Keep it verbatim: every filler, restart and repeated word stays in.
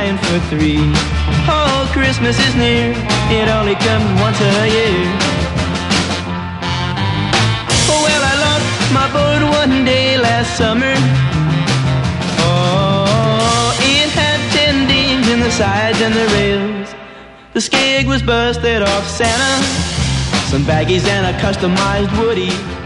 buying for three. Oh, Christmas is near, it only comes once a year. Oh, well, I lost my boat one day last summer. Oh, it had ten dings in the sides and the rails. The skeg was busted off Santa, some baggies and a customized Woody.